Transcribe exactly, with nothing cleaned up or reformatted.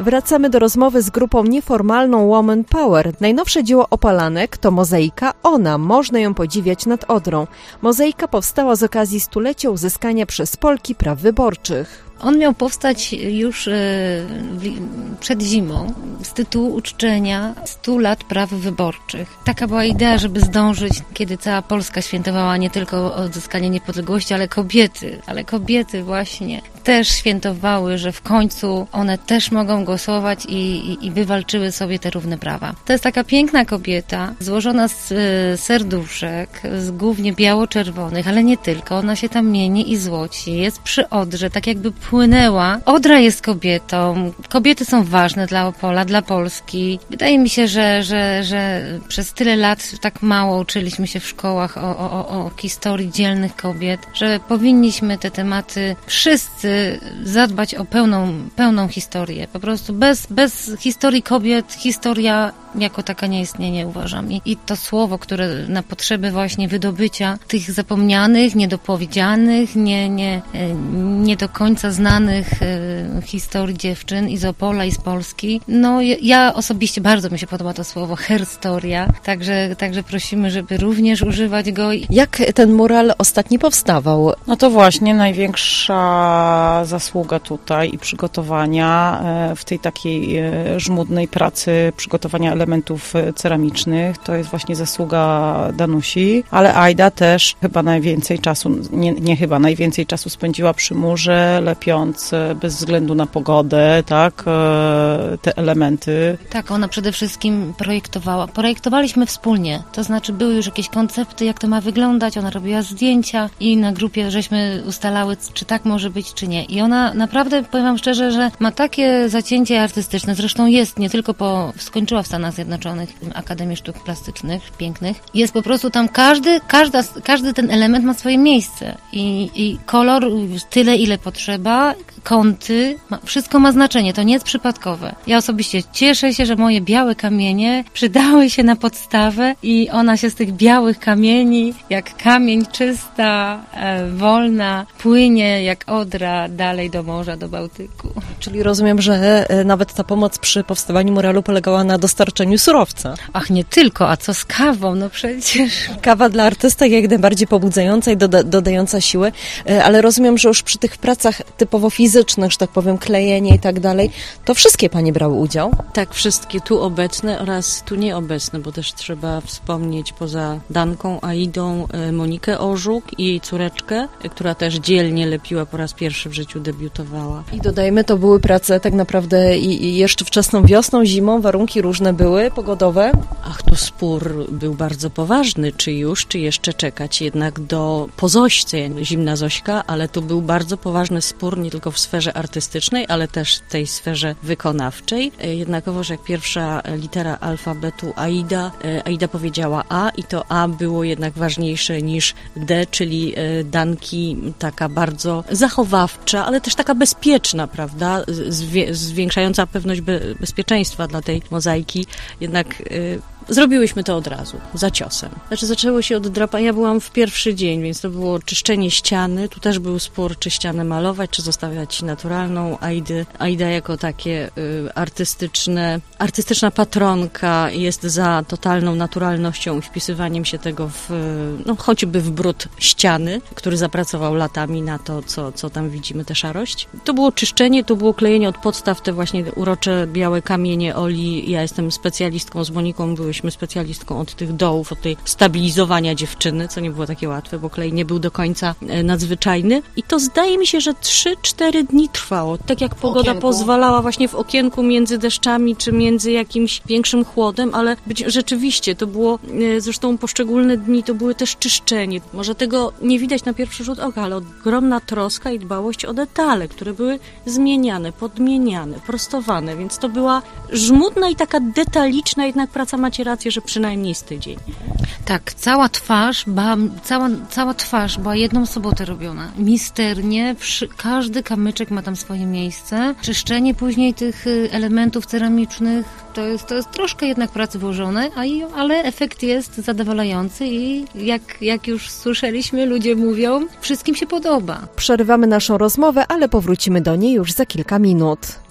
Wracamy do rozmowy z grupą nieformalną Woman Power. Najnowsze dzieło Opalanek to mozaika Ona. Można ją podziwiać nad Odrą. Mozaika powstała z okazji stulecia uzyskania przez Polki praw wyborczych. On miał powstać już przed zimą z tytułu uczczenia stu lat praw wyborczych. Taka była idea, żeby zdążyć, kiedy cała Polska świętowała nie tylko odzyskanie niepodległości, ale kobiety. Ale kobiety właśnie też świętowały, że w końcu one też mogą głosować i, i, i wywalczyły sobie te równe prawa. To jest taka piękna kobieta, złożona z serduszek, z głównie biało-czerwonych, ale nie tylko. Ona się tam mieni i złoci. Jest przy Odrze, tak jakby płynęła. Odra jest kobietą. Kobiety są ważne dla Opola, dla Polski. Wydaje mi się, że, że, że przez tyle lat tak mało uczyliśmy się w szkołach o, o, o historii dzielnych kobiet, że powinniśmy te tematy wszyscy zadbać o pełną, pełną historię. Po prostu bez, bez historii kobiet historia jako taka nie istnieje, uważam. I, I to słowo, które na potrzeby właśnie wydobycia tych zapomnianych, niedopowiedzianych, nie, nie, nie do końca znanych e, historii dziewczyn i z Opola, i z Polski. No ja osobiście bardzo mi się podoba to słowo herstoria, także, także prosimy, żeby również używać go. Jak ten mural ostatni powstawał? No to właśnie największa zasługa tutaj i przygotowania w tej takiej żmudnej pracy, przygotowania elementów ceramicznych, to jest właśnie zasługa Danusi, ale Ajda też chyba najwięcej czasu, nie, nie chyba, najwięcej czasu spędziła przy murze, lepiąc bez względu na pogodę, tak, te elementy. Tak, ona przede wszystkim projektowała. Projektowaliśmy wspólnie, to znaczy były już jakieś koncepty, jak to ma wyglądać, ona robiła zdjęcia i na grupie żeśmy ustalały, czy tak może być, czy nie. I ona naprawdę, powiem wam szczerze, że ma takie zacięcie artystyczne, zresztą jest, nie tylko po, skończyła w Stanach Zjednoczonych Akademię Sztuk Plastycznych, pięknych. Jest po prostu tam każdy, każda, każdy ten element ma swoje miejsce i, i kolor tyle, ile potrzeba, kąty, ma, wszystko ma znaczenie, to nie jest przypadkowe. Ja osobiście cieszę się, że moje białe kamienie przydały się na podstawę i ona się z tych białych kamieni, jak kamień czysta, e, wolna, płynie jak Odra dalej do morza, do Bałtyku. Czyli rozumiem, że nawet ta pomoc przy powstawaniu muralu polegała na dostarczeniu surowca. Ach, nie tylko, a co z kawą? No przecież. Kawa dla artysty jak najbardziej pobudzająca i doda- dodająca siły, ale rozumiem, że już przy tych pracach typowo fizycznych, że tak powiem, klejenie i tak dalej, to wszystkie panie brały udział? Tak, wszystkie tu obecne oraz tu nieobecne, bo też trzeba wspomnieć poza Danką, Aidą, Monikę Orzuk i jej córeczkę, która też dzielnie lepiła, po raz pierwszy w życiu debiutowała. I dodajmy, to były prace tak naprawdę i, i jeszcze wczesną wiosną, zimą, warunki różne były, pogodowe. Ach, to spór był bardzo poważny, czy już, czy jeszcze czekać jednak do po Zośce, zimna Zośka, ale to był bardzo poważny spór nie tylko w sferze artystycznej, ale też w tej sferze wykonawczej. Jednakowoż jak pierwsza litera alfabetu Aida, Aida powiedziała A i to A było jednak ważniejsze niż D, czyli Danki taka bardzo zachowawcza, ale też taka bezpieczna, prawda, Zwie- zwiększająca pewność be- bezpieczeństwa dla tej mozaiki, jednak y- zrobiłyśmy to od razu, za ciosem. Znaczy zaczęło się od drapania, ja byłam w pierwszy dzień, więc to było czyszczenie ściany, tu też był spór, czy ścianę malować, czy zostawiać naturalną. Aidy, Aida jako takie y, artystyczne, artystyczna patronka jest za totalną naturalnością i wpisywaniem się tego w, no choćby w brud ściany, który zapracował latami na to, co, co tam widzimy, tę szarość. To było czyszczenie, to było klejenie od podstaw, te właśnie urocze białe kamienie Oli. Ja jestem specjalistką z Moniką, były byłyśmy specjalistką od tych dołów, od tej stabilizowania dziewczyny, co nie było takie łatwe, bo klej nie był do końca nadzwyczajny. I to zdaje mi się, że trzy cztery dni trwało. Tak jak pogoda pozwalała właśnie w okienku między deszczami, czy między jakimś większym chłodem, ale być, rzeczywiście to było, zresztą poszczególne dni to były też czyszczenie. Może tego nie widać na pierwszy rzut oka, ale ogromna troska i dbałość o detale, które były zmieniane, podmieniane, prostowane, więc to była żmudna i taka detaliczna jednak praca. Macie rację, że przynajmniej z tydzień. Tak, cała twarz, ba, cała, cała twarz była jedną sobotę robiona. Misternie, przy, każdy kamyczek ma tam swoje miejsce. Czyszczenie później tych elementów ceramicznych, to jest, to jest troszkę jednak pracy włożone, a i, ale efekt jest zadowalający i jak, jak już słyszeliśmy, ludzie mówią, wszystkim się podoba. Przerywamy naszą rozmowę, ale powrócimy do niej już za kilka minut.